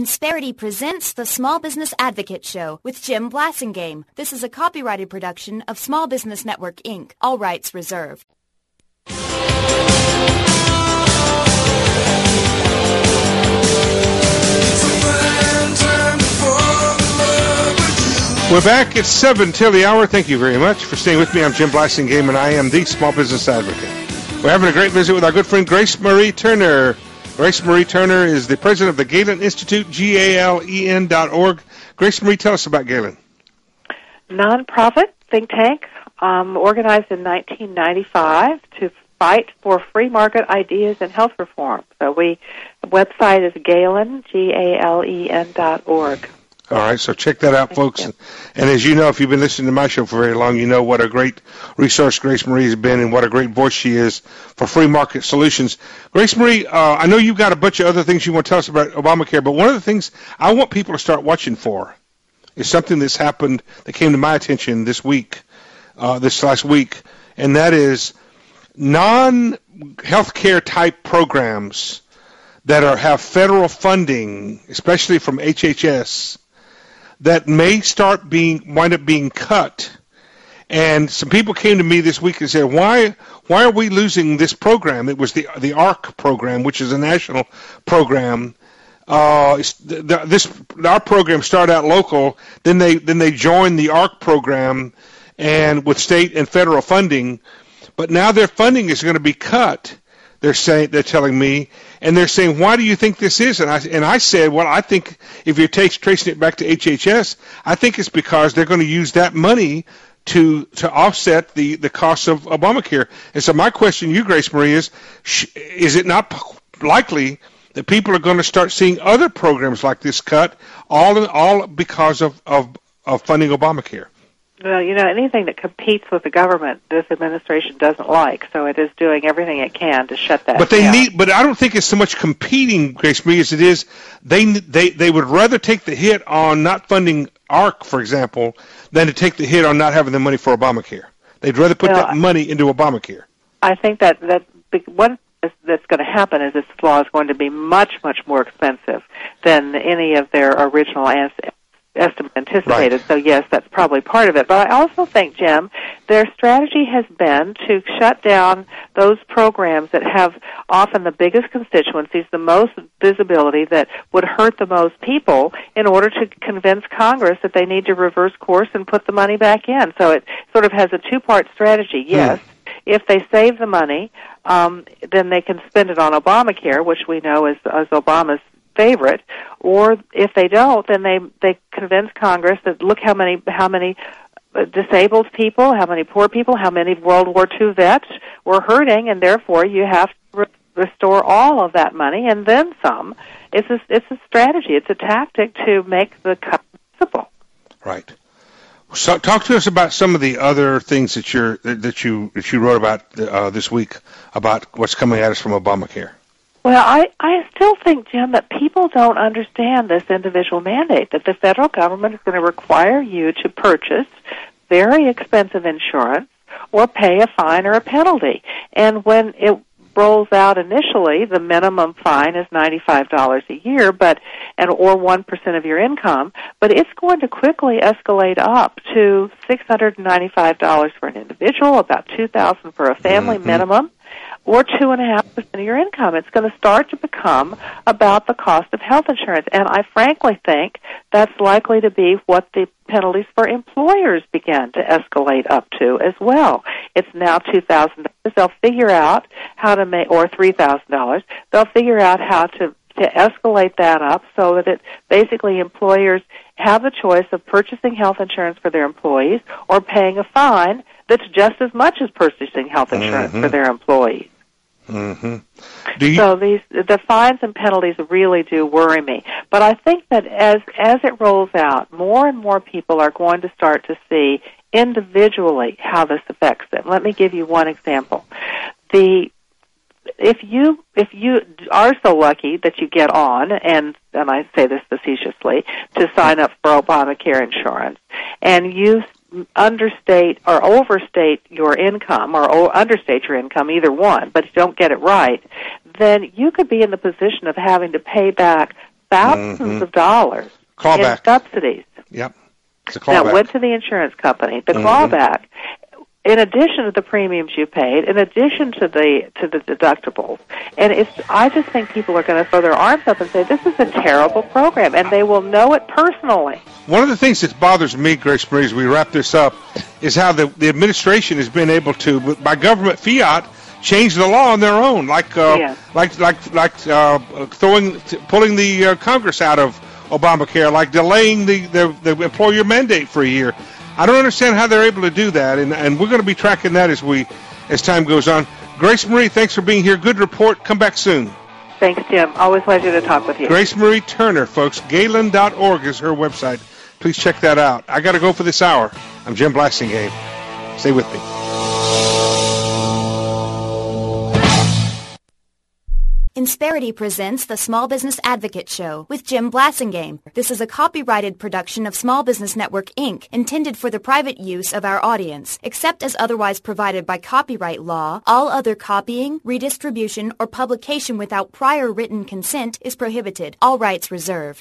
Insperity presents the Small Business Advocate Show with Jim Blasingame. This is a copyrighted production of Small Business Network, Inc., all rights reserved. We're back at 7 till the hour. Thank you very much for staying with me. I'm Jim Blasingame, and I am the Small Business Advocate. We're having a great visit with our good friend Grace Marie Turner. Grace Marie Turner is the president of the Galen Institute, GALEN.org. Grace Marie, tell us about Galen. Nonprofit think tank organized in 1995 to fight for free market ideas and health reform. So the website is Galen, GALEN.org. All right, so check that out, folks. And as you know, if you've been listening to my show for very long, you know what a great resource Grace Marie has been and what a great voice she is for free market solutions. Grace Marie, I know you've got a bunch of other things you want to tell us about Obamacare, but one of the things I want people to start watching for is something that's happened that came to my attention this last week, and that is non-healthcare type programs that have federal funding, especially from HHS, that may wind up being cut. And some people came to me this week and said, why are we losing this program? It was the ARC program, which is a national program. Our program started out local, then they joined the ARC program and with state and federal funding, but now their funding is going to be cut. They're telling me, and they're saying, why do you think this is? And I said, well, I think if you're tracing it back to HHS, I think it's because they're going to use that money to offset the cost of Obamacare. And so my question to you, Grace Marie, is it not likely that people are going to start seeing other programs like this cut, all because of funding Obamacare? Well, anything that competes with the government, this administration doesn't like, so it is doing everything it can to shut that down. But I don't think it's so much competing, Grace Marie, as it is they would rather take the hit on not funding ARC, for example, than to take the hit on not having the money for Obamacare. They'd rather put that money into Obamacare. I think that what that's going to happen is this law is going to be much, much more expensive than any of their original estimate anticipated. Right. So yes, that's probably part of it. But I also think, Jim, their strategy has been to shut down those programs that have often the biggest constituencies, the most visibility, that would hurt the most people, in order to convince Congress that they need to reverse course and put the money back in. So it sort of has a two-part strategy. Yes, if they save the money, then they can spend it on Obamacare, which we know is Obama's favorite, or if they don't, then they convince Congress that look how many disabled people, how many poor people, how many World War II vets were hurting, and therefore you have to restore all of that money and then some. It's a strategy. It's a tactic to make the cut possible. Right. So talk to us about some of the other things that you wrote about this week about what's coming at us from Obamacare. Well, I still think, Jim, that people don't understand this individual mandate, that the federal government is going to require you to purchase very expensive insurance or pay a fine or a penalty. And when it rolls out initially, the minimum fine is $95 a year, or 1% of your income, but it's going to quickly escalate up to $695 for an individual, about $2,000 for a family minimum, or 2.5% of your income. It's going to start to become about the cost of health insurance. And I frankly think that's likely to be what the penalties for employers begin to escalate up to as well. It's now $2,000. They'll figure out how to make, or $3,000. They'll figure out how to escalate that up so that basically employers have the choice of purchasing health insurance for their employees or paying a fine that's just as much as purchasing health insurance for their employees. Mm-hmm. So the fines and penalties really do worry me. But I think that as it rolls out, more and more people are going to start to see individually how this affects them. Let me give you one example. If you are so lucky that you get on, and I say this facetiously, to sign up for Obamacare insurance, and you understate or overstate your income, or understate your income, either one, but you don't get it right, then you could be in the position of having to pay back thousands of dollars in subsidies. Yep. It's a clawback. That went to the insurance company. The clawback, in addition to the premiums you paid, in addition to the deductibles, and I just think people are going to throw their arms up and say, this is a terrible program, and they will know it personally. One of the things that bothers me, Grace Marie, as we wrap this up, is how the administration has been able to, by government fiat, change the law on their own, pulling the Congress out of Obamacare, like delaying the employer mandate for a year. I don't understand how they're able to do that, and we're going to be tracking that as time goes on. Grace Marie, thanks for being here. Good report. Come back soon. Thanks, Jim. Always a pleasure to talk with you. Grace Marie Turner, folks. Galen.org is her website. Please check that out. I got to go for this hour. I'm Jim Blasingame. Stay with me. Insperity presents the Small Business Advocate Show with Jim Blasingame. This is a copyrighted production of Small Business Network, Inc., intended for the private use of our audience. Except as otherwise provided by copyright law, all other copying, redistribution, or publication without prior written consent is prohibited. All rights reserved.